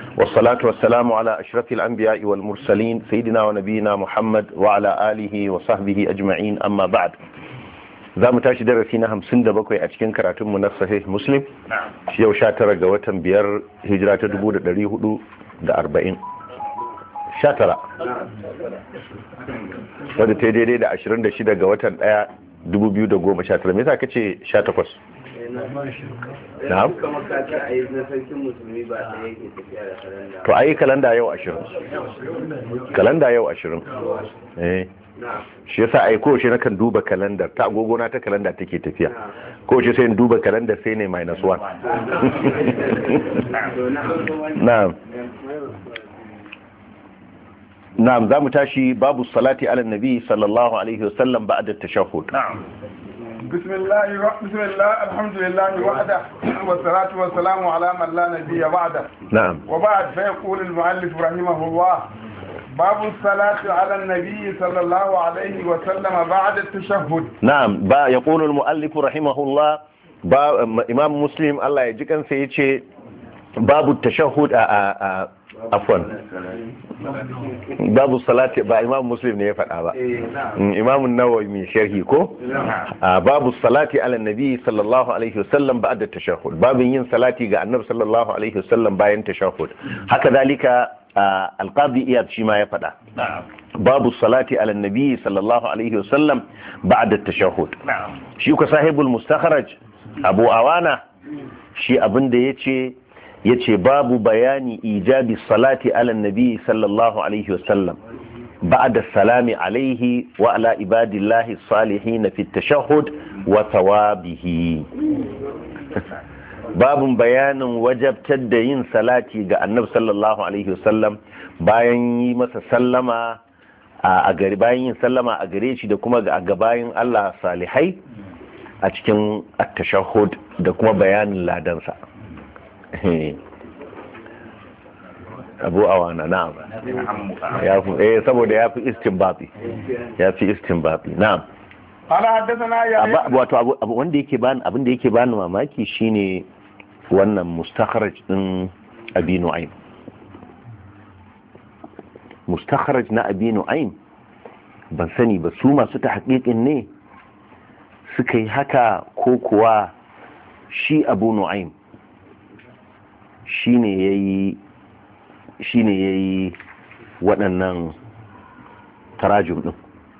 والصلاة والسلام على أشرف الأنبياء والمرسلين سيدنا ونبينا محمد وعلى آله وصحبه أجمعين أما بعد. za mu tashi darasi na 57 a cikin karatunmu na sahih muslim yau 19 ga watan 5 hijira ta 1440 19 wadda ta daidai da 26 ga watan 1 2019. me yasa kace 18? na'am to ayi kalanda yau 20 kalanda yau 20 shi yasa ai kowace na kan duba kalandar ta agogona ta kalanda take tafiya kowace sai in duba kalandar sai ne -1. na'am za mu tashi babu salati ala nabi sallallahu alaihi wasallam ba'da at-tashahhud. بسم الله الحمد لله وحده والصلاة والسلام على من لا نبي بعده. نعم. وبعد فيقول المؤلف رحمه الله باب الصلاة على النبي صلى الله عليه وسلم بعد التشهد. نعم. يقول المؤلف رحمه الله إمام مسلم الله يجزيه سيئة باب التشهد afwan babu salati ba imam muslim ne ya faɗa ba, imam an-nawawi mai sharhi ko babu salati ala nabi sallallahu alaihi wasallam ba'da tashahhud, babin yin salati ga annabi sallallahu alaihi wasallam bayan tashahhud. haka dalika al-qadi iyad shi ma ya faɗa babu salati ala nabi sallallahu alaihi wasallam ba'da tashahhud. shi ko sahibul mustakhraj abu awana shi abinda yace babu bayani ijabi salati ala nabi sallallahu alaihi wasallam ba'da salami alaihi wa ala ibadillahi salihin fi tashahhud wa thawabihi. babun bayanin wajabtar da yin salati ga annabi sallallahu alaihi wasallam bayan yi masa sallama bayan yin sallama a gare shi da kuma ga bayin Allah salihai a cikin at-tashahhud da kuma bayanin ladansa. abu awana na'am saboda ya fi istinbati na'am. قال حدثنا يا wato abu wanda yake bani abin da yake bani mamaki shine wannan mustakhraj din abi nu'aym. mustakhraj na abi nu'aym ban sani ba su masu tahqiqin ne suka yi haka ko kuwa shi abu nu'aym shine yayi waɗannan tarajum din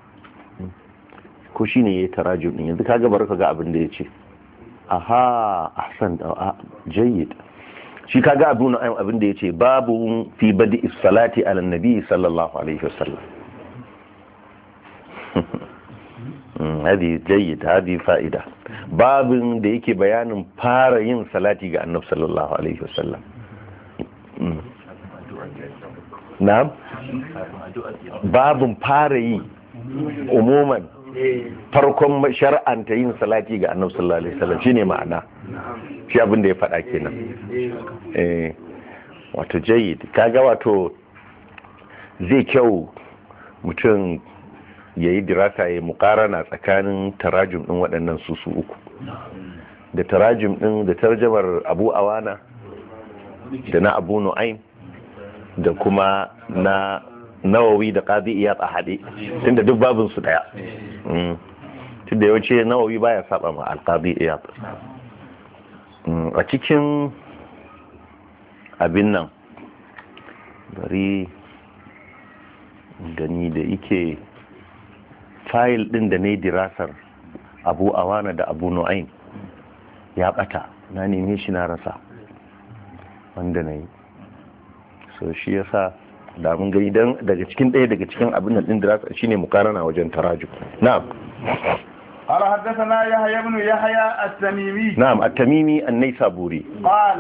ko shine yayi tarajum din. yanzu kaga barka ga abin da yace aha ahsan jayyid. shi kaga abu na abin da yace babu fi badi salati ala nabi sallallahu alaihi wasallam. hadi jayyid, hadi fa'ida. babin da yake bayanin fara yin salati ga annabi sallallahu alaihi wasallam. na'am, babin fara yi umuman farkon shar'anta yin salati ga annabi sallallahu alaihi wasallam shine ma'ana shi abin da ya faɗa kenan. wato jayyid, kaga wato zai kyau mutum ya yi dirasa ya mukarana tsakanin tarajum din waɗannan su uku da tarajum din da tarjamar abu awana da na abu nu'aym da kuma na nawawi da qadi iyad a haɗe, tunda duk babin su daya. tunda yawanci nawawi baya saba ma al-qadi iyad. a cikin abin nan bari gani da yake fayil din da ne dirasar abu awana da abu nu'aym ya bata, na neme shi na rasa wanda na yi, so shi yasa da mun gani dan daga cikin ɗaya daga cikin abin nan din dirasa shine mukarana wajen tarajum. na'am. قال حدثنا يحيى بن يحيى التميمي. نعم التميمي النيسابوري. قال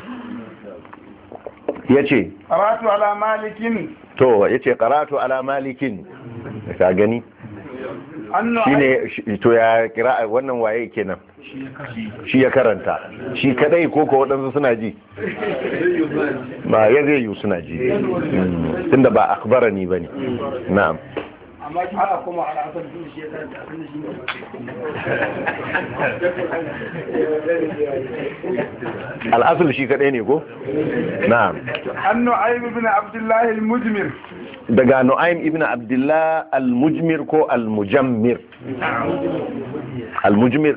yace qara'tu ala malikin. to yace qara'tu ala malikin, ka gani shine to ya kira wannan waye kenan, shi ya karanta shi kadai ko waɗansu suna ji ba ya zai yi suna ji tunda ba akhbarani bane. na'am. amma shi ba kuma ala asar din shi ya karanta abin da shi ne al'asul shi kadai ne ko na'am an nu'aym ibn abdullah al-mujmir daga nu'aym ibn abdullah al-mujmir ko al-mujammir al-mujmir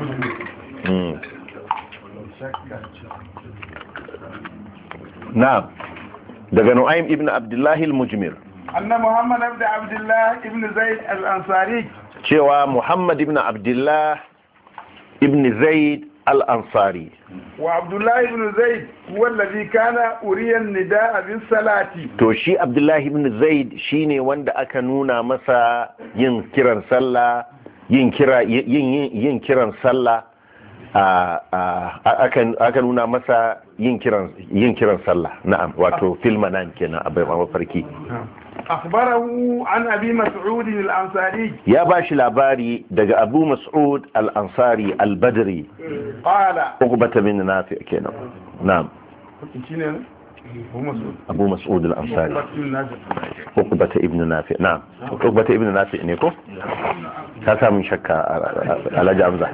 na'am daga nu'aym ibn abdullah al-mujmir anna muhammad ibn abdullah ibn zaid al-ansari cewa muhammad ibn abdullah ibn zaid al-ansari wa abdullah ibn zaid huwa alladhi kana uriya an-nidaa bis salati to shi abdullah ibn zaid shine wanda aka nuna masa yin kiran sallah yin kiran sallah aka nuna masa yin kiran sallah na'am wato fil manan kenan abai mafarki akhbarahu an abi mas'ud al-ansari ya bashi labari daga abu mas'ud al-ansari al-badri qala uqbata bin nafi kenan na'am shine abu mas'ud al-ansari uqbata ibn nafi na'am uqbata ibn nafi ne ko ka samu shakka alhaji hamza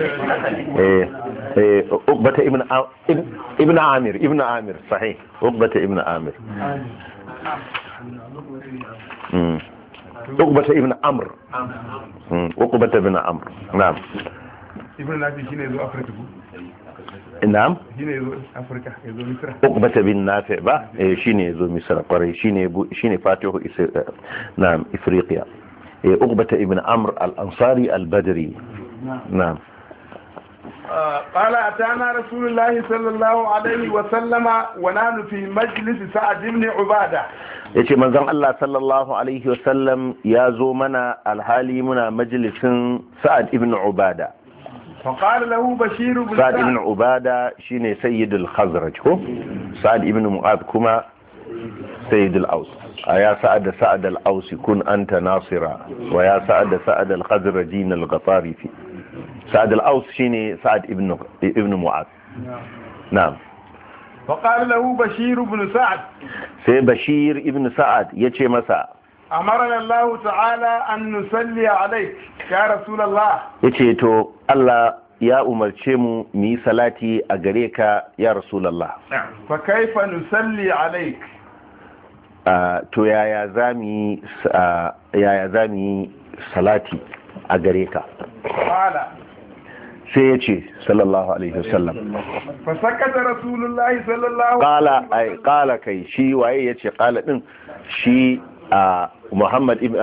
uqbata ibn amir sahih uqbata ibn amir uqbata ibn amr uqbata ibn amr na'am ibn nafi shine zo afrika ko na'am shine zo afrika yazo misra uqbata bin nafi ba shine zo misra kwarai shine fatihu na'am ifriqiya uqbata ibn amr al-ansari al-badri na'am قال أتانا رسول الله صلى الله عليه وسلم ونحن في مجلس سعد بن عبادة yace manzon Allah sallallahu alaihi wasallam ya zo mana alhali muna majalisin Sa'ad ibn Ubada فقال له بشير بن Sa'ad ibn Ubada shine sayyidul Khazraj ko Sa'ad ibn Mu'adh kuma sayyidul Aws ya Sa'ad al-Aws kun anta nasira wa ya Sa'ad al-Khazrajin al-Ghatari fi Sa'ad al-Aws shine Sa'ad ibn Mu'adh na'am فقال له بشير بن سعد sai Bashir ibn Sa'ad yace masa أمرنا الله تعالى أن نصلي عليك يا رسول الله yace to Allah ya umarce mu mu yi salati a gare ka ya Rasulullah فكيف نصلي عليك to yaya zami salati a gare ka قال sai ya ce sallallahu alaihi wasallam فسكت رسول الله صلى الله عليه qala kai shi waye yace qala din shi Muhammad ibn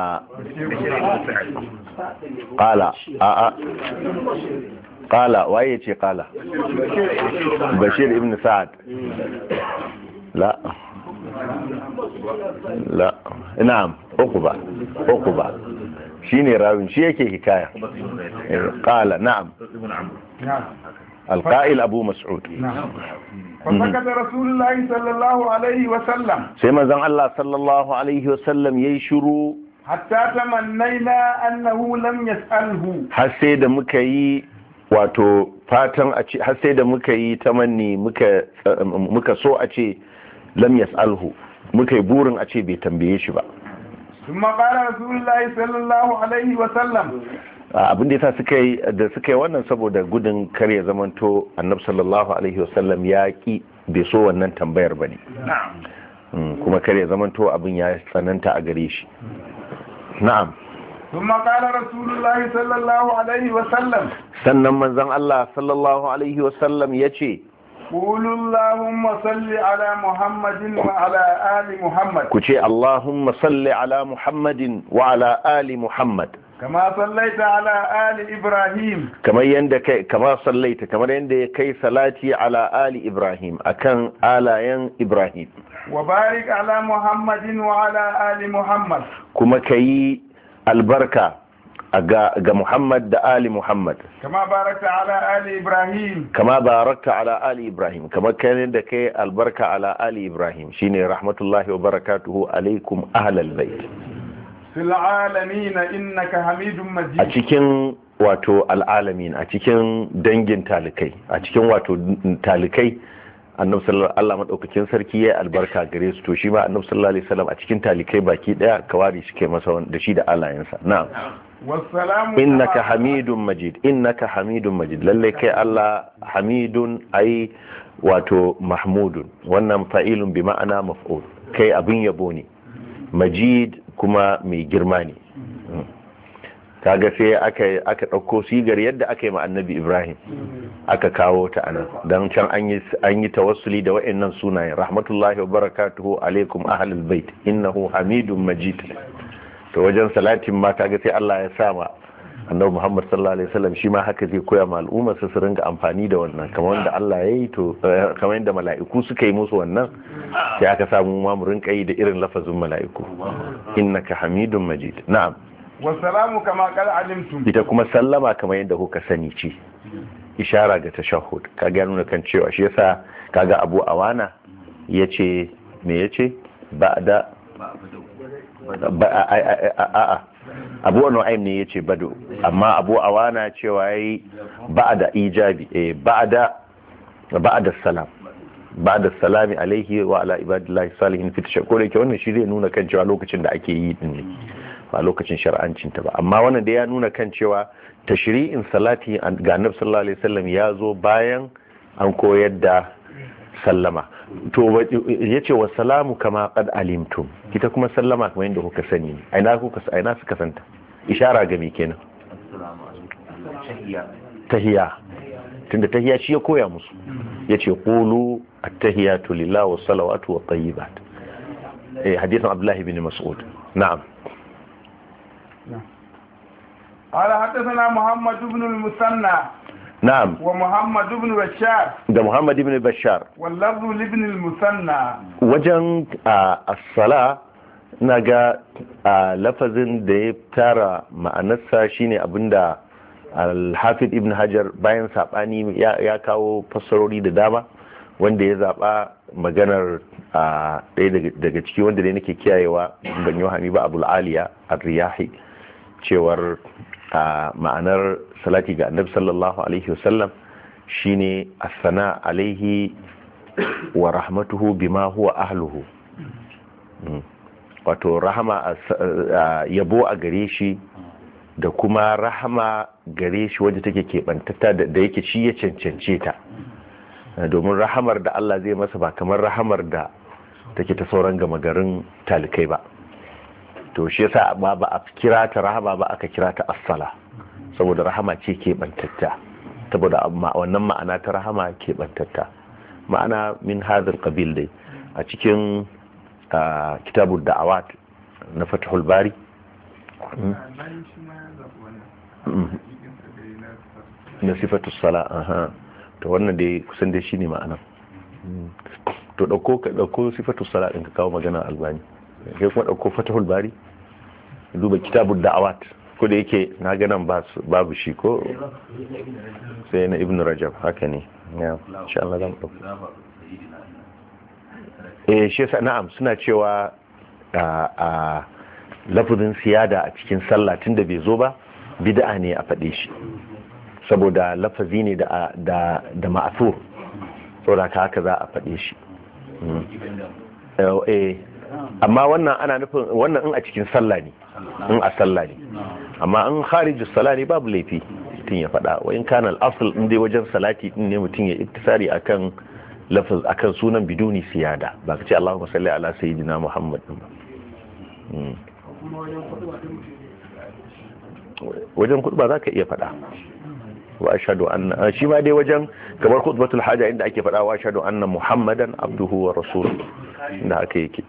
qala waye yace qala Bashir ibn Sa'ad la na'am uqba shine rawin shi yake hikaya qala na'am القائل أبو مسعود فسكت رسول الله صلى الله عليه وسلم سيما زن الله صلى الله عليه وسلم يشرو حتى تمنينا أنه لم يسأله حسيد مكي wato fatan a ce har sai da muka yi tamanni muka so a ce lam yas'alhu muka yi burin a ce bai tambaye shi ba ثم قال رسول الله صلى الله عليه وسلم abin da yasa suka yi wannan saboda gudun kar ya zamanto annabi sallallahu alaihi wasallam ya ki bai so wannan tambayar bane kuma kar ya zamanto abin ya tsananta a gare shi na'am ثم قال رسول الله صلى الله عليه وسلم sannan manzon Allah sallallahu alaihi wasallam yace قولوا اللهم صل على محمد وعلى آل محمد كوشي اللهم صل على محمد وعلى آل محمد كما صليت على آل إبراهيم كما صليت كما يندك كي صلاتي على آل إبراهيم أكن آلين إبراهيم وبارك على محمد وعلى آل محمد كما كي البركة ga Muhammad da Ali Muhammad kama barakta ala ali Ibrahim kamar kanin da kai albarka ala ali Ibrahim shine rahmatullahi wa barakatuhu alaikum ahlal bait fil alamin innaka hamidum majid a cikin wato al'alamin a cikin dangin talikai a cikin wato talikai annabi sallallahu Allah madaukakin sarki ya albarka gare su to shi ma annabi sallallahu alaihi wasallam a cikin talikai baki daya kawari shi ke masa da shi da alayensa na'am wassalamu innaka hamidun majid innaka hamidun majid lalle kai Allah hamidun ai wato mahmudun wannan fa'ilun bi ma'ana maf'ul kai abin yabo ne majid kuma mai girma ne kaga sai aka ɗauko sigar yadda aka yi ma annabi Ibrahim aka kawo ta anan dan can an yi tawassuli da wa'annan sunayen rahmatullahi wa barakatuhu alaikum ahlul bait innahu hamidun majid to wajen salatin ma kaga sai Allah ya sa ma annabi Muhammad sallallahu alaihi wasallam shi ma haka zai koya ma al'umma su ringa amfani da wannan kamar wanda Allah ya yi to kamar yadda mala'iku suka yi musu wannan sai aka samu ma mu rinka yi da irin lafazin mala'iku innaka hamidun majid na'am wasalamu kama qad alimtum ita kuma sallama kamar yadda kuka sani ce ishara ga tashahhud kaga nuna kan cewa shi yasa kaga Abu Awana yace me yace ba'da Abu Nu'aym ne yace bado amma Abu Awana cewa yayi ba'da ijabi ba'da salam ba'da salami alaihi wa ala ibadillahi salihin fi tashakkur yake wannan shi zai nuna kan cewa lokacin da ake yi din ne ba lokacin shar'ancinta ba amma wannan da ya nuna kan cewa tashri'in salati ga annabi sallallahu alaihi wasallam ya zo bayan an koyar da sallama to yace wa salamu kama qad alimtum kita kuma sallama kamar yadda kuka sani ne aina suka santa ishara ga me kenan tahiyya tunda tahiyya shi ya koya musu yace qulu at-tahiyatu lillahi was salawatu wat tayyibat hadithan Abdullah ibn Mas'ud na'am قال حدثنا محمد بن المثنى نعم ومحمد بن بشار ده محمد بن بشار واللفظ لابن المثنى وجن الصلاة naga lafazin da ya tara ma'anarsa shine abinda al-Hafid Ibn Hajar bayan sabani ya kawo fassarori da dama wanda ya zaba maganar ɗaya daga ciki wanda dai nake kiyayewa ban yi wahami ba Abul Aliya ar-Riyahi cewar ma'anar salati ga annabi sallallahu alaihi wasallam shine as-sana alaihi wa rahmatuhu bima huwa ahluhu wato rahama yabo a gare shi da kuma rahama gare shi wadda take keɓantata da yake shi ya cancance ta domin rahamar da Allah zai masa ba kamar rahamar da take ta sauran gama garin talikai ba to shi yasa ba a kira ta rahama ba aka kira ta as-sala saboda rahama ce keɓantatta saboda wannan ma'ana ta rahama keɓantatta ma'ana min hadhal qabil dai a cikin kitabud da'awat na Fathul Bari na sifatus sala to wannan dai kusan dai shine ma'ana to dauko sifatus sala din ka kawo magana Albani kai kuma dauko Fathul Bari duba kitabud da'awat ko da yake na ganin babu shi ko sai na Ibn Rajab haka ne ya insha Allah zan dauko shi yasa na'am suna cewa a lafazin siyada a cikin sallah tunda bai zo ba bid'a ne a faɗe shi saboda lafazi ne da ma'thur saboda haka za a faɗe shi amma wannan ana nufin wannan in a cikin sallah ne in a sallah ne amma in kharijus sallah ne babu laifi mutum ya faɗa wa in kana al-asl in dai wajen salati din ne mutum ya iktisari akan lafaz akan sunan biduni siyada ba ka ce Allahumma salli ala sayyidina Muhammad ba wajen khutba zaka iya faɗa wa ashhadu anna shi ma dai wajen kamar khutbatul haja inda ake faɗa wa ashhadu anna Muhammadan abduhu wa rasuluhu inda aka yake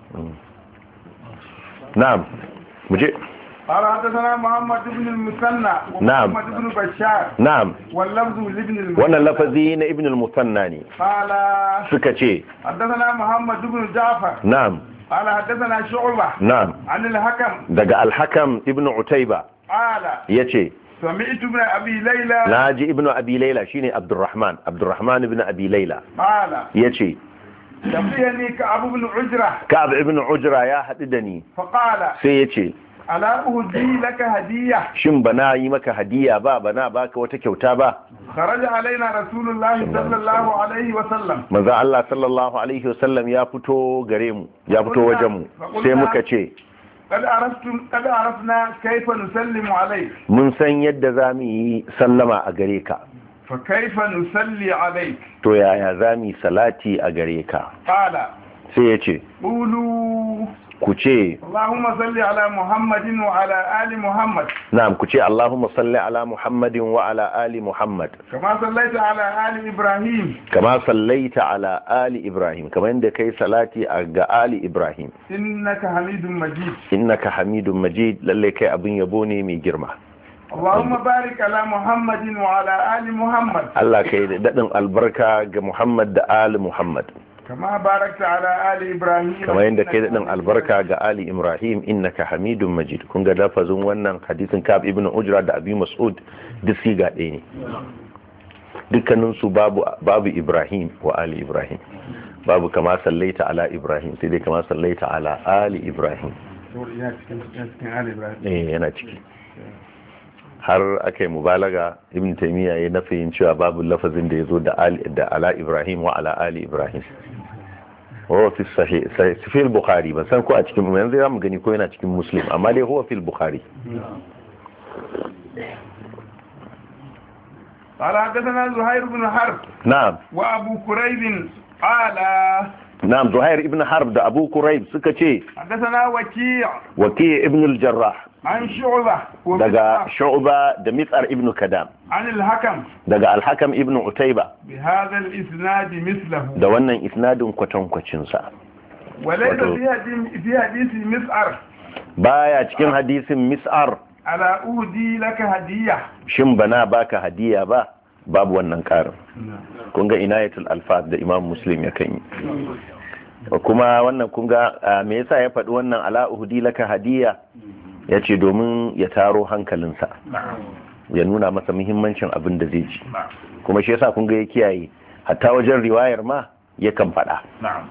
na'am muje قال حدثنا محمد بن المثنى ومحمد بن بشار نعم واللفظ لابن المثنى وانا لفظين ابن المثنى قال سكتي حدثنا محمد بن جعفر نعم قال حدثنا شعبة نعم عن الحكم دقى الحكم ابن عتيبة قال يتي سمعت ابن أبي ليلى ناجي ابن أبي ليلى شيني عبد الرحمن ابن أبي ليلى قال يتي لقيني كعب بن عجرة كعب ابن عجرة يا حددني فقال سيتي ala uhdi laka hadiyya shin bana yi maka hadiya ba bana baka wata kyauta ba خرج علينا رسول الله صلى الله عليه وسلم manzo Allah sallallahu alaihi wasallam ya fito gare mu ya fito wajen mu sai muka ce قد عرفنا كيف نسلم عليك mun san yadda zamu yi sallama a gare ka فكيف نصلي عليك to yaya zamu yi salati a gare ka قال sai ya ce قولوا ku ce اللهم صل على محمد وعلى آل محمد na'am ku ce Allahumma salli ala Muhammadin wa ala ali Muhammad كما صليت على آل إبراهيم kama sallaita ala ali Ibrahim kamar yadda kai salati ga ali Ibrahim إنك حميد مجيد innaka hamidun majid lalle kai abin yabo ne mai girma اللهم بارك على محمد وعلى آل محمد Allah kai da dadin albarka ga Muhammad da ali Muhammad كما باركت على آل إبراهيم kamar yadda kai daɗin albarka ga Ali Ibrahim innaka hamidun majid kun ga lafazin wannan hadisin Ka'ab ibn Ujra da Abi Mas'ud duk siga ɗaya ne dukkanin su babu Ibrahim wa Ali Ibrahim babu kama sallaita ala Ibrahim sai dai kama sallaita ala Ali Ibrahim yana ciki har aka yi mubalaga Ibn Taymiyyah ya nafiyin cewa babu lafazin da ya zo da ala Ibrahim wa ala Ali Ibrahim huwa fi sahih al-Bukhari ban san ko a cikin yanzu zamu gani ko yana cikin Muslim amma dai huwa fi al-Bukhari قال حدثنا زهير بن حرب نعم وابو كريب قال نعم زهير ابن حرب da Abu Kurayb suka ce حدثنا Waki' ibn al-Jarrah عن شعبة daga Shu'ba da Mithar ibn Kadam عن الحكم daga al-Hakam ibn Utayba بهذا الإسناد مثله da wannan isnadin kwatankwacin sa وليس في حديث مسعر baya cikin hadisin Mis'ar على أهدي لك هدية shin bana baka hadiya ba babu wannan karin kun ga inayatul alfaz da Imam Muslim ya kan yi kuma wannan kun ga me yasa ya faɗi wannan ala uhdi laka hadiya yace domin ya taro hankalinsa ya nuna masa muhimmancin abin da zai ci kuma shi yasa kun ga ya kiyaye hatta wajen riwayar ma yakan faɗa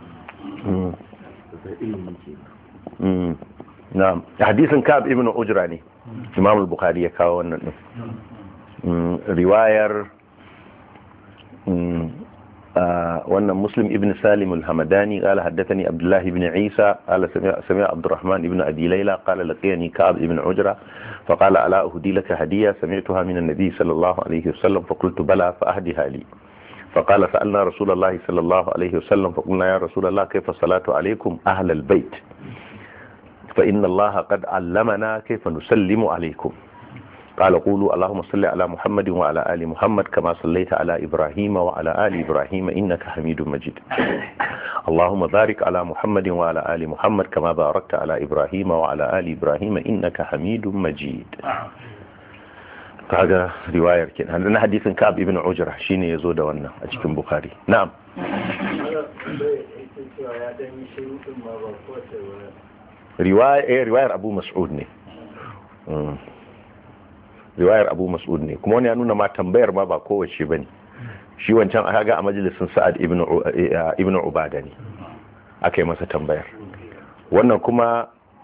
na'am hadisin Ka'ab ibn Ujra ne Imam al-Bukhari ya kawo wannan din riwayar wannan Muslim ibn Salim al-Hamadani qala haddathani Abdullah ibn Isa qala sami'a Abdurrahman ibn Abi Layla qala laqiyani Ka'ab ibn Ujra فقال ألا أهدي لك هدية سمعتها من النبي صلى الله عليه وسلم فقلت بلى فأهدها لي فقال سألنا رسول الله صلى الله عليه وسلم فقلنا يا رسول الله كيف الصلاة عليكم أهل البيت فإن الله قد علمنا كيف نسلم عليكم قال قولوا اللهم صل على محمد وعلى آل محمد كما صليت على إبراهيم وعلى آل إبراهيم إنك حميد مجيد اللهم بارك على محمد وعلى آل محمد كما باركت على إبراهيم وعلى آل إبراهيم إنك حميد مجيد هذا رواية كده عندنا حديث كعب ابن عجرة شيني يزود وانا أجيكم بخاري نعم رواية أبو مسعود ne riwayar Abu Mas'ud ne kuma wani ya nuna ma tambayar ma ba kowace bane shi wancan aka ga a majalisin Sa'ad ibn Ubada ne aka yi masa tambayar wannan kuma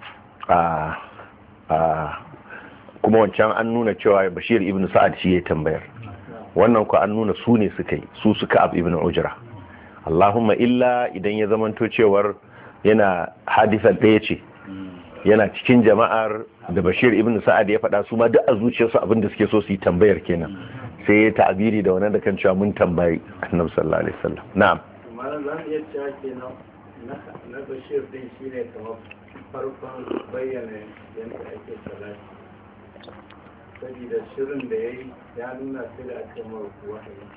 kuma wancan an nuna cewa Bashir ibn Sa'ad shi ya tambayar wannan ku an nuna su ne suka yi su suka ab ibn Ujra Allahumma illa idan ya zamanto cewar yana hadisar ɗaya ce yana cikin jama'ar da Bashir ibn Sa'ad ya faɗa su ma duk a zuciyarsu abin da suke so su yi tambayar kenan sai ya ta'abiri da wannan da kan cewa mun tambayi Annabi sallallahu alaihi wasallam na'am malam zan iya cewa kenan na Bashir din shine kamar farkon bayyana yadda ake salati saboda shirin da yayi ya nuna sai da aka mara wahayi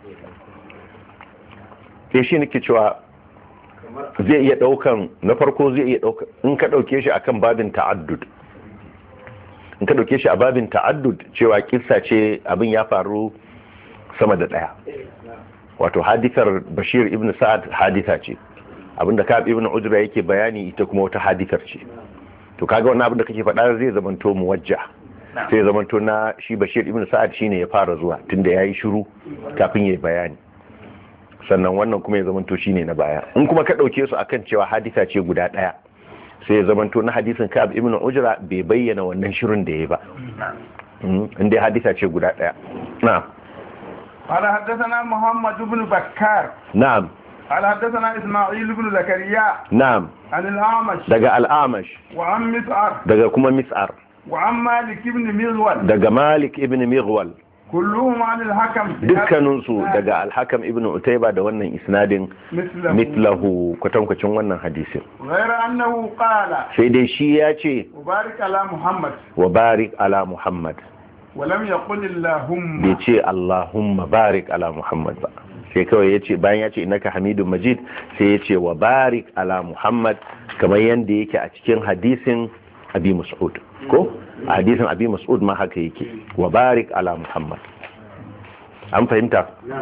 ke shi nake cewa zai iya daukan na farko zai iya daukan in ka dauke shi akan babin ta'addud in ka dauke shi a babin ta'addud cewa kissa ce abin ya faru sama da daya wato hadithar Bashir ibn Sa'ad haditha ce abinda Ka'ab ibn Ujra yake bayani ita kuma wata hadithar ce to kaga wannan abin da kake faɗa zai zamanto muwajjah sai zamanto na shi Bashir ibn Sa'ad shine ya fara zuwa tunda yayi shiru kafin yayi bayani sannan wannan kuma ya zamanto shine na baya in kuma ka dauke su akan cewa haditha ce guda daya sai ya zamanto na hadisin Ka'ab ibn Ujra bai bayyana wannan shirin da yayi ba inda haditha ce guda daya na'am قال حدثنا محمد بن بكار نعم قال حدثنا إسماعيل بن زكريا نعم عن الأعمش daga al-Amash وعن مسعر daga kuma Mis'ar وعن مالك بن مغول daga Malik ibn Mighwal كلهم عن الحكم dukkaninsu daga al-Hakam ibn Utayba da wannan isnadin mithlahu kwatankwacin wannan hadisin غير أنه قال sai dai shi ya ce وبارك على محمد wa barik ala Muhammad ولم يقل اللهم bai ce Allahumma barik ala Muhammad ba sai kawai ya ce bayan ya ce innaka hamidun majid sai ya ce wa barik ala Muhammad kamar yadda yake a cikin hadisin Abi Mas'ud ko a hadisin Abi Mas'ud ma haka yake wa barik ala Muhammad an fahimta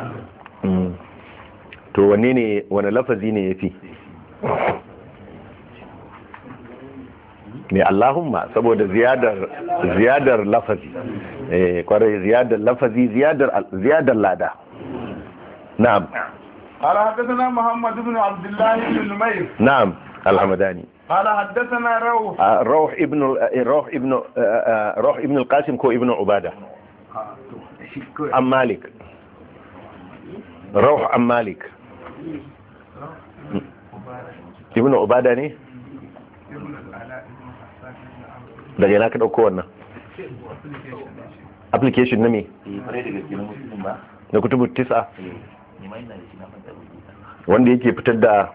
to wani lafazi ne yafi mai Allahumma saboda ziyadar lafazi kwarai ziyadar lafazi ziyadar lada na'am قال حدثنا محمد بن عبد الله بن نمير نعم الحمداني قال حدثنا روح ابن القاسم كو ابن عبادة أم مالك روح أم مالك ابن عبادة ne daga yana ka ɗauko wannan application na me na kutubu tisa wanda yake fitar da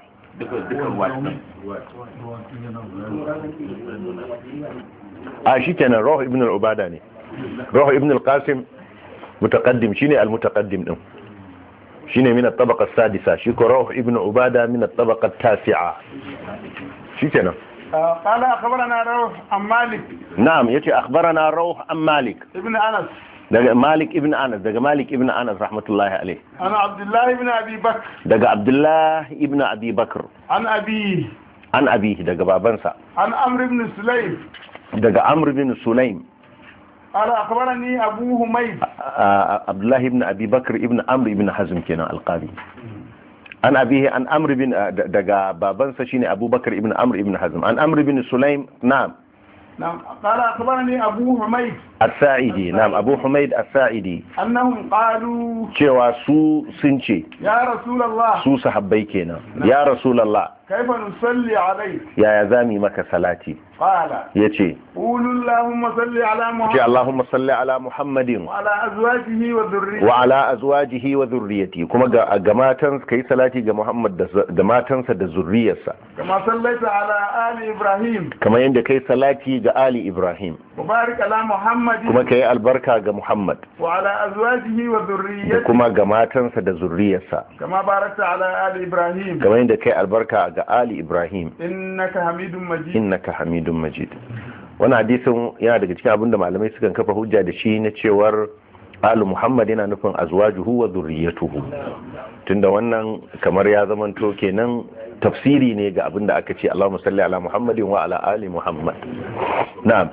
shi kenan Ruh ibn al-Ubada ne Ruh ibn al-Qasim mutaqaddim shine al-mutaqaddim din shine min at-tabaqa as-sadisa shi ko Ruh ibn Ubada min at-tabaqa at-tasi'a shikenan قال أخبرنا روح عن مالك نعم يتي أخبرنا روح عن مالك ابن أنس daga Malik ibn Anas rahmatullahi alayh ana Abdullah ibn Abi Bakr daga Abdullah ibn Abi Bakr an abi daga babansa an Amr ibn Sulaym daga Amr ibn Sulaym ala akhbarani Abu Humayd Abdullah ibn Abi Bakr ibn Amr ibn Hazm kenan al-Qadi an abihi an Amr ibn daga babansa shine Abu Bakr ibn Amr ibn Hazm an Amr ibn Sulaym na'am قال أخبرني أبو حميد الساعدي نعم أبو حميد الساعدي أنهم قالوا cewa su sun ce يا رسول الله su sahabbai kenan ya rasulullah كيف نصلي عليك yaya zami maka salati قال yace قولوا اللهم صل على محمد Allahumma salli ala Muhammadin وعلى أزواجه وذريته wa ala azwajihi wa dhurriyyati kuma ga matan kai salati ga Muhammad da matansa da zurriyarsa كما صليت على آل إبراهيم kamar yadda kai salati ga ali Ibrahim وبارك على محمد kuma kai albarka ga Muhammad وعلى أزواجه da وذريته kuma ga matansa da zurriyarsa كما باركت على آل إبراهيم kamar yadda kai albarka ga ali Ibrahim إنك حميد مجيد innaka hamidun majid wannan hadisin yana daga cikin abinda malamai sukan kafa hujja da shi na cewar alu Muhammad yana nufin azwajuhu wa dhurriyyatuhu tunda wannan kamar ya zamanto kenan tafsiri ne ga abinda aka ce Allahumma salli ala Muhammadin wa ala ali Muhammad na'am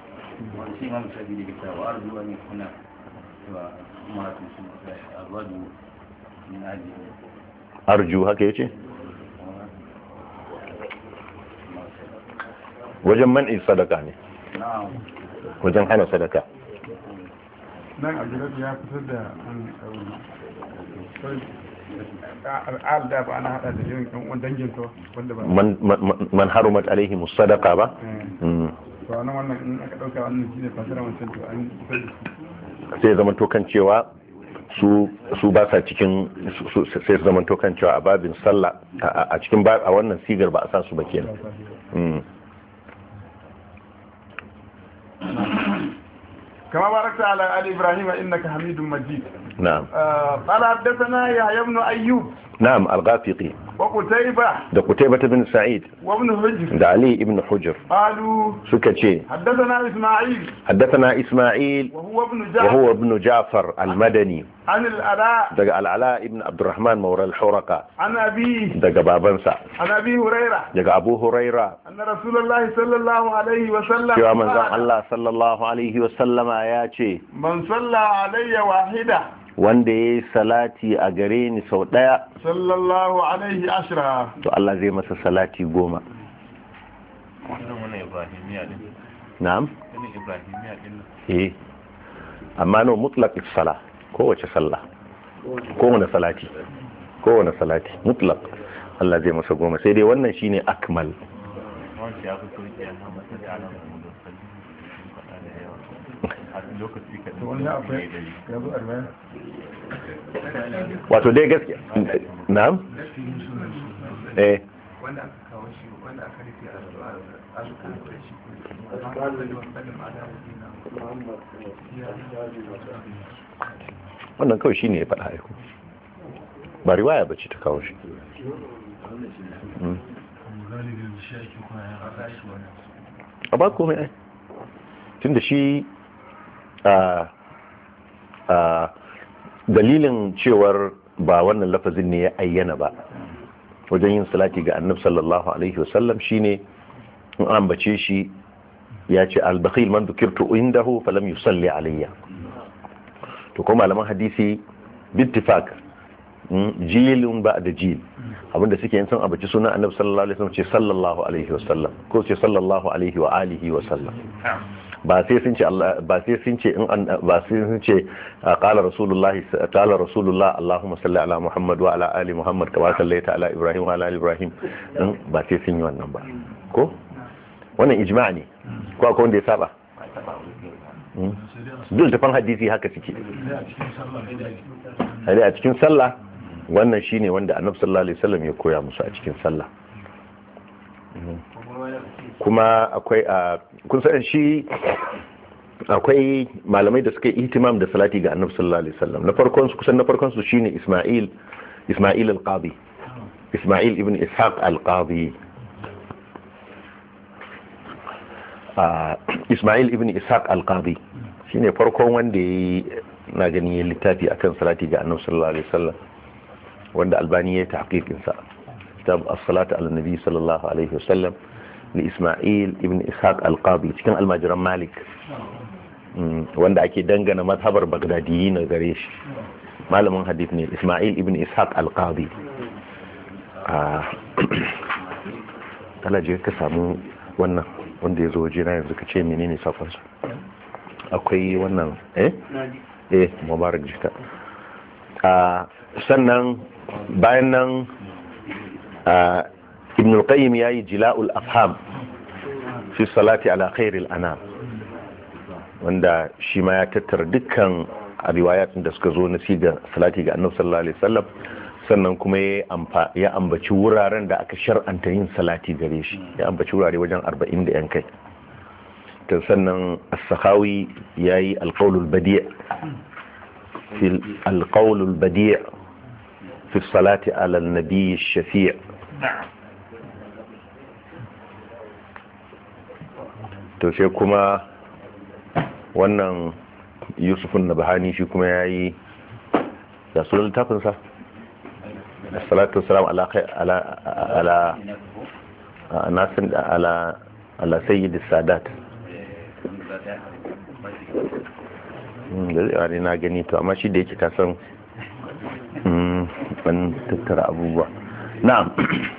arju haka yace wajen man'i sadaka ne wajen hana sadaka nan a gidan ya fitar da al'ad da ba ana hada da irin ɗan dangin to wanda ba man harumat alaihi musadaka ba to nan wannan in aka dauka wannan shine fasara wancan to an sai zaman to kan cewa su ba sa cikin sai su zaman to kan cewa a babin sallah a cikin a wannan sigar ba a sa su ba kenan كما باركت على آل إبراهيم إنك حميد مجيد نعم قال حدثنا يحيى بن أيوب نعم الغافقي وقتيبة ده قتيبة بن سعيد وابن حجر ده علي ابن حجر قالوا سكتشي حدثنا إسماعيل وهو ابن جعفر المدني عن العلاء ده العلاء ابن عبد الرحمن مولى الحرقة عن أبيه ده بابنسا عن أبي هريرة ده أبو هريرة أن رسول الله صلى الله عليه وسلم شو من الله صلى الله عليه وسلم آياتي من صلى علي واحدة wanda ya yi salati a gare ni sau ɗaya sallallahu alaihi ashira to Allah zai masa salati 10 na'am amma no mutlaq sala kowace sallah kowane salati mutlaq Allah zai masa 10 sai dai wannan shine akmal. Wato dai gaskiya na'am wanda aka kawo shi wanda aka rufe wannan kawai shi ne ya faɗa haiku ba riwaya ba ce ta kawo shi. A ba komai ai tun da shi dalilin cewar ba wannan lafazin ne ya ayyana ba wajen yin salati ga annab sallallahu alaihi wasallam shine in an bace shi ya ce al-bakhil man dhukirtu indahu falam yusalli alayya. To kuma malaman hadisi bittifaq jilun ba da jil abinda suke yin san abaci sunan annabi sallallahu alaihi wasallam ce sallallahu alaihi wasallam ko ce sallallahu alaihi wa alihi wa sallam ba sai sun ce Allah ba sai sun ce in ba sai sun ce qala rasulullah allahumma salli ala muhammad wa ala ali muhammad kama sallaita ala ibrahim wa ala ali ibrahim ba sai sun yi wannan ba ko wannan ijma' ne ko akwai wanda ya saba duk tafan hadisi haka suke a cikin sallah wannan shine wanda annabi sallallahu alaihi wasallam ya koya musu a cikin sallah. Kuma akwai kun san shi akwai malamai da suka yi ihtimam da salati ga annabi sallallahu alaihi wasallam. Na farkon su shine Isma'il al-Qadi, Isma'il ibn Ishaq al-Qadi. Isma'il ibn Ishaq al-Qadi shine farkon wanda yayi na gani ya littafi akan salati ga annabi sallallahu alaihi wasallam wanda Albani ya tahqiqin sa kitab as-salatu ala nabi sallallahu alaihi wasallam li Isma'il ibn Ishaq al-Qadi cikin almajiran Malik wanda ake dangana mazhabar Baghdadi na gare shi malamin hadith ne Isma'il ibn Ishaq al-Qadi. Talaje ka samu wannan wanda ya zo waje na yanzu ka ce menene sakonsa akwai wannan mubarak jika. Sannan bayan nan ibn al-qayyim yayi jila'ul afham fi salati ala khairil anam wanda shi ma ya tattara dukkan riwayatun da suka zo na siga salati ga annabi sallallahu alaihi wasallam sannan kuma ya ambaci wuraren da aka shar'anta yin salati gare shi ya ambaci wurare wajen 40 da yan kai. sannan as-sakhawi yayi al-qawl al-badi' fi al-qawl al-badi' fi salati ala an-nabi ash-shafi' to sai kuma wannan Yusuf an-Nabhani shi kuma yayi da sunan littafin sa as-salatu was-salam ala sayyid as-sadat da zai na gani to amma shi da yake kasan ban tattara abubuwa. Na'am,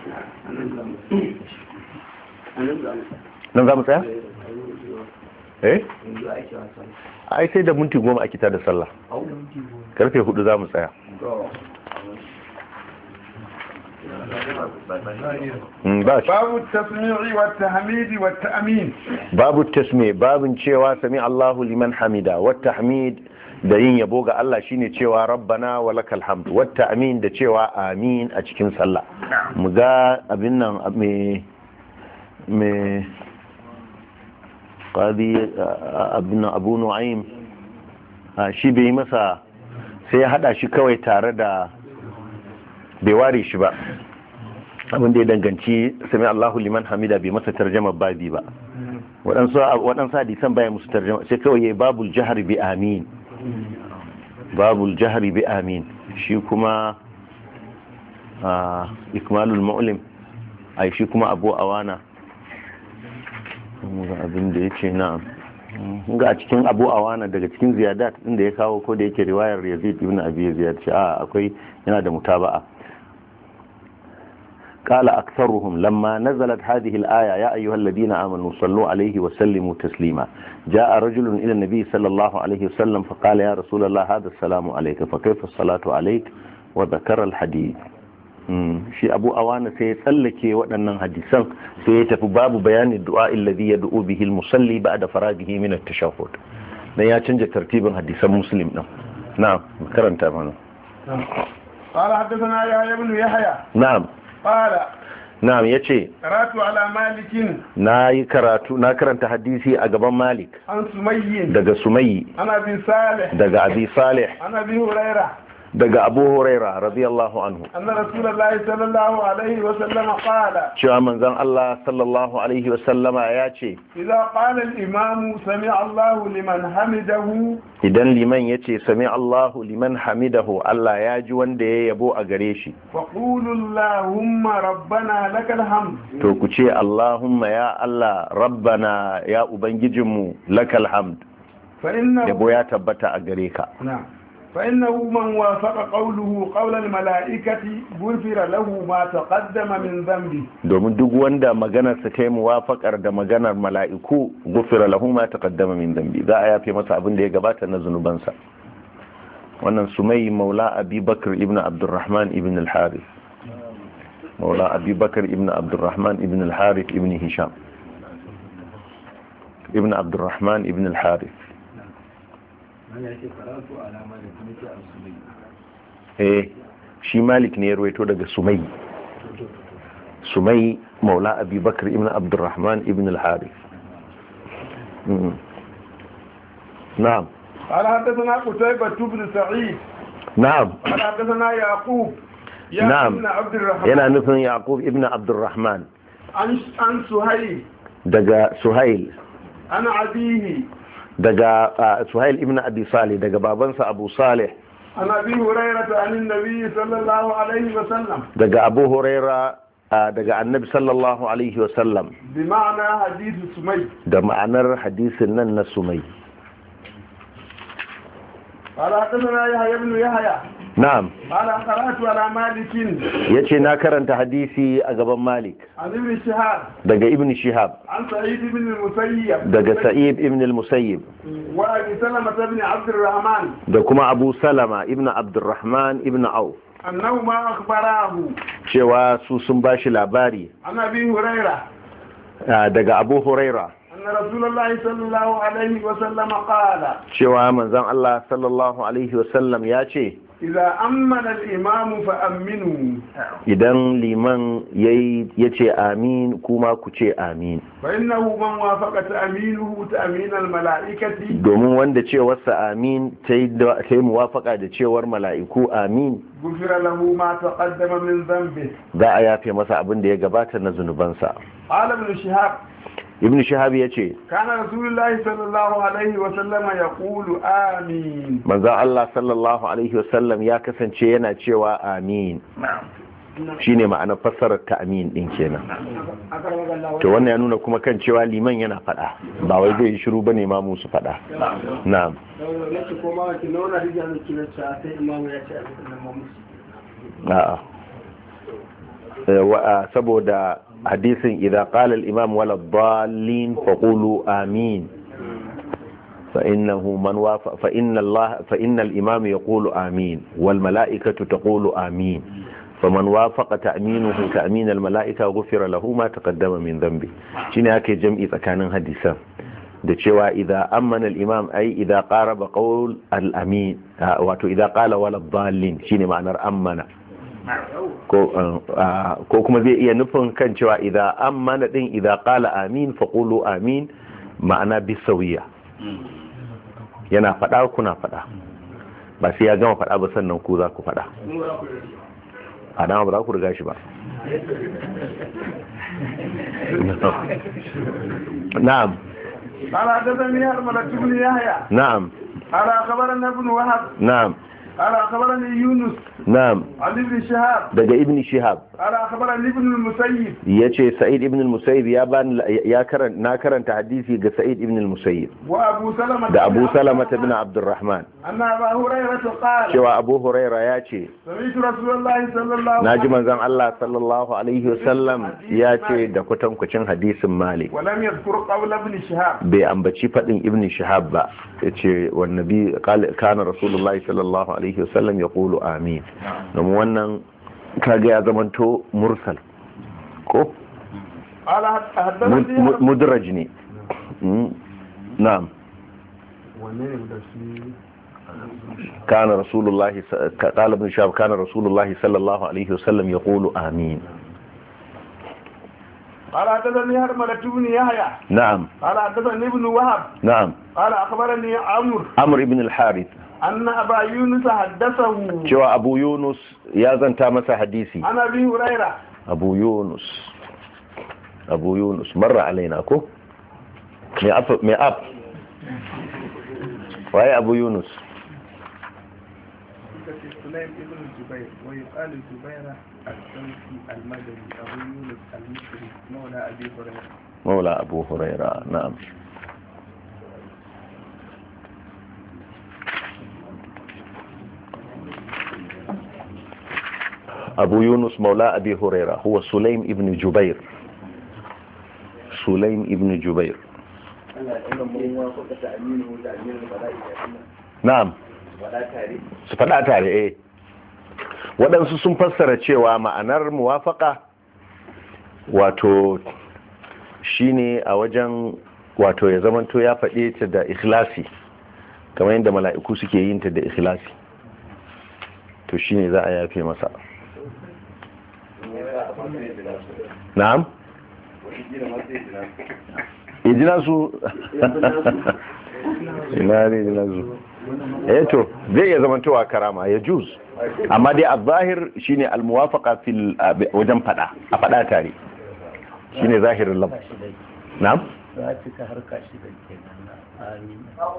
nan za mu tsaya? Ai sai da minti 10 ake tada sallah, karfe 4 za mu tsaya. babu tasmi'i wa tahmidi wa ta'min. Babu tasmi' babin cewa sami Allahu liman hamida wa tahmid da yin yabo ga Allah shine cewa rabbana wa lakal hamd wa ta'min da cewa amin a cikin sallah. Mu ga abin nan me qadi abin Abu Nu'aym shi bai masa sai ya hada shi kawai tare da bai ware shi ba abin da ya danganci sami Allahu liman hamida bai masa tarjama babi ba waɗansu hadisan baya musu tarjama sai kawai yayi babul jahri bi amin shi kuma ikmalul mu'lim ai shi kuma Abu Awana abin da yace na'am ga a cikin Abu Awana daga cikin ziyadat din da ya kawo ko da yake riwayar Yazid ibn Abi Ziyad ce akwai yana da mutaba'a قال أكثرهم لما نزلت هذه الآية يا أيها الذين آمنوا صلوا عليه وسلموا تسليما جاء رجل إلى النبي صلى الله عليه وسلم فقال يا رسول الله هذا السلام عليك فكيف الصلاة عليك وذكر الحديث. shi Abu Awana sai ya tsallake waɗannan hadisan sai ya tafi babu bayanin du'a alladhi yad'u bihi al-musalli ba'da faragihi min at-tashahhud. Dan ya canja tartibin hadisan Muslim din. Na'am, karanta mana. قال حدثنا يحيى بن يحيى نعم قال نعم yace karatu ala malikin na karanta hadisi a gaban Malik an sumayyin daga Sumayyi ana bin salih daga Abi Salih ana bin hurairah daga Abu Huraira radiyallahu anhu anna rasulullahi sallallahu alaihi wa sallam qala cewa manzon Allah sallallahu alaihi wa sallama ya ce idza qala al-imam sami'a Allahu liman hamidahu idan liman yace sami'a Allahu liman hamidahu Allah ya ji wanda ya yabo a gare shi fa qulu Allahumma rabbana lakal hamd to ku ce Allahumma ya Allah rabbana ya ubangijinmu lakal hamd fa inna yabo ya tabbata a gare ka na'am فإنه من وافق قوله قول الملائكة غفر له ما تقدم من ذنبه domin duk wanda maganar sa ta yi muwafaqar da maganar mala'iku gufira lahu ma taqaddama min dhanbi za a yafe masa abin da ya gabata na zunubansa. Wannan Sumayyi maula Abi Bakr ibn Abdurrahman ibn al-Harith maula Abi Bakr ibn Abdurrahman ibn al-Harith ibn Hisham ibn Abdurrahman ibn al-Harith shi Malik ne ya rawaito daga Sumayyi maula Abi Bakr ibn Abdurrahman ibn al-Harith. نعم قال حدثنا قتيبة بن سعيد نعم قال حدثنا يعقوب نعم ابن عبد الرحمن yana nufin Yaqub ibn Abdurrahman عن سهيل daga Suhail عن أبيه daga Suhail ibn Abi Salih daga babansa Abu Salih عن أبي هريرة عن النبي صلى الله عليه وسلم daga Abu Huraira daga Annabi sallallahu alaihi wasallam بمعنى حديث سمي da ma'anar hadisin nan na Sumayyi. قال حدثنا يحيى بن يحيى Na'am قال قرأت على مالك yace na karanta hadisi a gaban Malik عن ابن شهاب daga Ibn Shihab عن سعيد بن المسيب daga Sa'id ibn al-Musayyib وأبي سلمة بن عبد الرحمن da kuma Abu Salama ibn Abdurrahman ibn Auf أنهما أخبراه cewa su sun bashi labari عن أبي هريرة daga Abu Huraira أن رسول الله صلى الله عليه وسلم قال cewa manzon Allah sallallahu alaihi wasallam ya ce إذا أمن الإمام فأمنوا idan liman yace amin kuma ku ce amin فإنه من وافق تأمينه تأمين الملائكة domin wanda cewarsa amin ta yi muwafaka da cewar mala'iku amin غفر له ما تقدم من ذنبه za a yafe masa abin da ya gabata na zunubansa. قال ابن شهاب Ibn Shihab ya ce كان رسول الله صلى الله عليه وسلم يقول آمين manzon Allah sallallahu alaihi wasallam ya kasance yana cewa amin shine ma'anar fassarar ta amin din kenan. To wannan ya nuna kuma kan cewa liman yana fada ba wai zai yi shiru bane ma musu fada. Na'am saboda hadisin idza qala al-imam wala dallin faqulu amin فإنه من وافق فإن الإمام يقول آمين والملائكة تقول آمين فمن وافق تأمينه تأمين الملائكة غفر له ما تقدم من ذنبه شنو هكي جمعي tsakanin hadisan da cewa idza amana al-imam ay idza qaraba qawl al-amin wato idza qala wala dallin shine ma'anar amana ko kuma zai iya nufin kan cewa idza amana din idza qala amin faqulu amin ma'ana bisawiya yana fada kuna fada ba sai ya gama fada ba sannan ku za ku fada a dama ba za ku riga shi ba. Na'am قال حدثني هرملة بن يحيى نعم قال أخبرنا ابن وهب نعم قال أخبرني يونس na'am عن ابن شهاب daga ibn shihab قال أخبرني ابن المسيب yace sa'id ibn al-musayyib na karanta hadisi ga sa'id ibn al-musayyib وأبو سلمة da abu salama ibn abdurrahman أن أبا هريرة قال cewa abu huraira yace سمعت رسول الله صلى الله عليه naji وسلم manzon Allah sallallahu alaihi wasallam yace da kwatankwacin hadisin malik ولم يذكر قول ابن شهاب bai ambaci fadin ibn shihab ba yace wan nabi kana rasulullahi sallallahu alaihi wasallam yaqulu amin domin wannan kaga ya zamanto mursal ko قال حدثني mudraj ne na'am كان رسول الله قال ابن شهاب كان رسول الله صلى الله عليه وسلم يقول آمين قال حدثني هرملة بن يحيى نعم قال حدثني ابن وهب نعم قال أخبرني عمرو بن الحارث أن أبا يونس حدثه cewa Abu Yunus ya zanta masa hadisi عن أبي هريرة Abu Yunus marra alaina ko me ab waye Abu Yunus سليم ابن الزبير ويقال الزبير الدوسي المدني أبو يونس المصري مولى أبي هريرة مولى أبو هريرة نعم أبو يونس مولى أبي هريرة هو سليم ابن جبير سليم ابن جبير na'am su faɗa tare waɗansu sun fassara cewa ma'anar muwafaka wato shine a wajen wato ya zamanto ya faɗe ta da ikhlasi kamar yadda mala'iku suke yin ta da ikhlasi to shine za a yafe masa na'am ijina su ina ne ijina su to zai iya zamantowa karama ya juz amma dai a zahir shine almuwafaqa fil wajen fada a fada tare shine zahirin lafz na'am za cika harka shi da kenan amin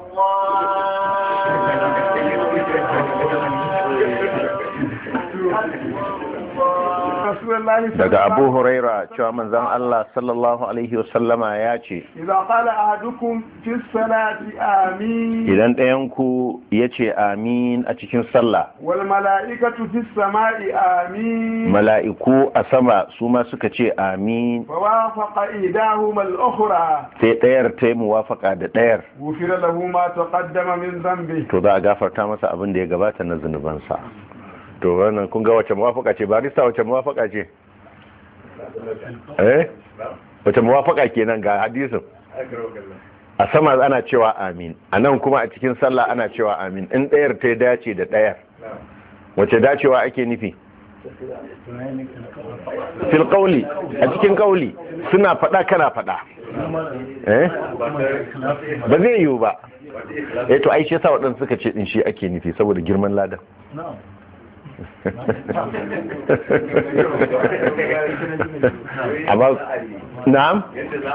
daga Abu Huraira cewa manzon Allah sallallahu alaihi wasallama ya ce idan qala ahadukum fi salati amin idan ɗayan ku yace amin a cikin sallah wal mala'ikatu fi samai amin mala'iku a sama su ma suka ce amin fa wafaqa idahuma al-ukhra sai ɗayar ta yi muwafaqa da ɗayar gufira lahu ma taqaddama min dhanbi to za a gafarta masa abin da ya gabata na zunubansa to wannan kun ga wace muwafaka ce barista wace muwafaka ce wace muwafaka kenan ga hadisin a sama ana cewa amin a nan kuma a cikin sallah ana cewa amin in ɗayar ta dace da ɗayar wace dacewa ake nufi fil qawli a cikin qawli suna faɗa kana faɗa ba zai yiwu ba to ai shi yasa waɗansu suka ce din shi ake nufi saboda girman ladan amma na'am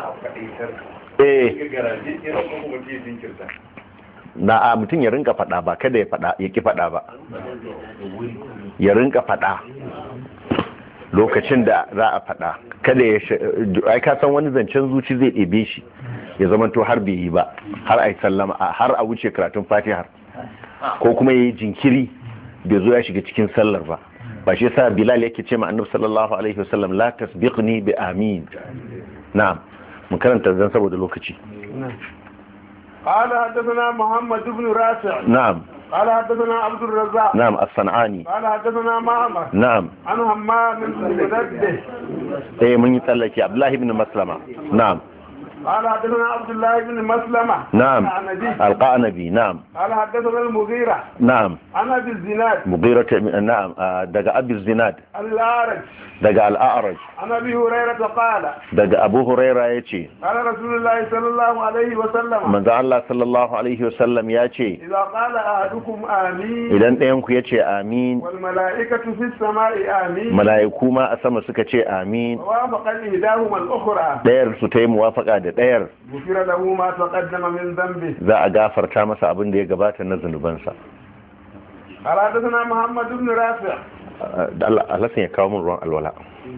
na mutum ya rinka fada ba kada ya fada ya ki fada ba ya rinka fada lokacin da za a fada kada ya ai ka san wani zancen zuci zai ɗebe shi ya zama to har bai yi ba har ai sallama har a wuce karatun Fatiha ko kuma yayi jinkiri bai zo ya shiga cikin sallar ba shi yasa Bilal yake ce ma Annabi sallallahu alaihi wasallam la tasbiqni bi amin na'am mun karanta zan saboda lokaci قال حدثنا محمد بن رافع نعم قال حدثنا عبد الرزاق نعم الصنعاني قال حدثنا معمر نعم عن همام بن منبه من يتلك عبد الله بن مسلمة نعم قال حدثنا عبد الله بن مسلمة نعم القعنبي نعم قال حدثنا المغيرة نعم عن أبي الزناد مغيرة نعم دقى أبي الزناد الأعرج دقى الأعرج عن أبي هريرة قال دقى أبو هريرة يتي قال رسول الله صلى الله عليه وسلم من ذا الله صلى الله عليه وسلم يتي إذا قال أحدكم آمين إذا أنتم يتي آمين والملائكة في السماء آمين ملائكو ما أسمى سكتي آمين ووافق إهداهما الأخرى دير ستي موافقة دير غفر له ما تقدم من ذنبه za a gafarta masa abin da ya gabata na zunubansa قال حدثنا محمد بن رافع Allah ya kawo mun ruwan alwala.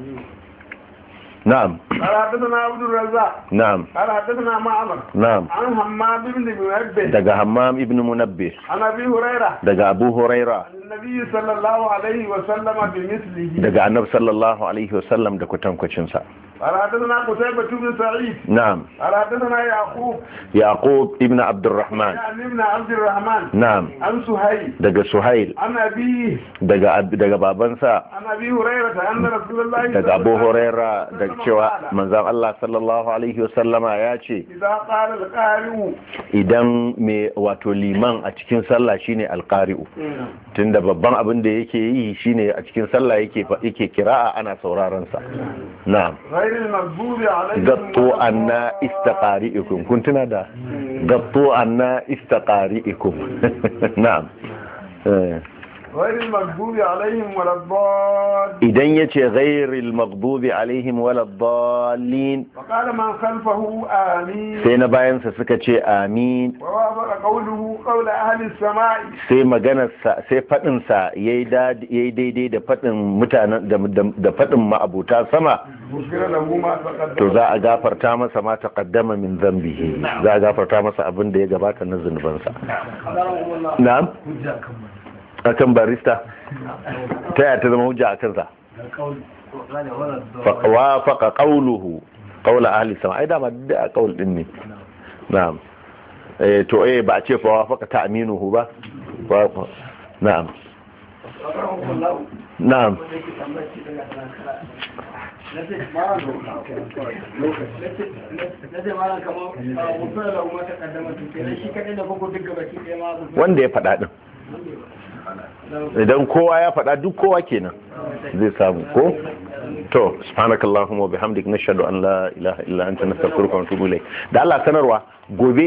نعم. قال حدثنا عبد الرزاق. نعم. قال حدثنا معمر. نعم. عن حماد بن منبه. دقى حمام ابن منبه. عن أبي هريرة. دقى أبو هريرة. النبي صلى الله عليه وسلم بمثله. دقى النبي صلى الله عليه وسلم دقى تنكوشنسا. قال حدثنا قتيبة بن سعيد. نعم. قال حدثنا يعقوب ابن عبد الرحمن. يعني ابن عبد الرحمن. نعم. عن سهيل. دقى سهيل. عن أبيه. دقى بابنسا. عن أبي هريرة أن رسول الله. دقى أبو هريرة دقى شوى manzan Allah sallallahu alaihi wasallama ya ce idan mai wato liman a cikin sallah shine alqari'u tunda babban abin da yake yi shine a cikin sallah yake kira'a ana sauraron sa na'am gattu anna istaqari'ikum kun tuna da gattu anna istaqari'ikum na'am غير المغضوب عليهم ولا الضالين إذن يتي غير المغضوب عليهم ولا الضالين وقال من خلفه آمين سينا باين سسكتي آمين ووافق قوله قول أهل السماء سي مغانا سي فتن سا يدي da fadin mutanen da fadin ma'abuta sama to za a gafarta masa ma taqaddama min dhanbihi za a gafarta masa abin da ya gabata na zunubansa na'am akan barista ta yaya ta zama hujja a kansa wa faqa qawluhu qawla ahli sama ai dama da qawl din ne na'am to ba a ce fa wa faqa ta'minuhu ba na'am na'am wanda ya faɗa din idan kowa ya faɗa duk kowa kenan zai samu ko to subhanakallahumma wa bihamdik nashhadu an la ilaha illa anta nastaghfiruka wa natubu ilayk da Allah sanarwa gobe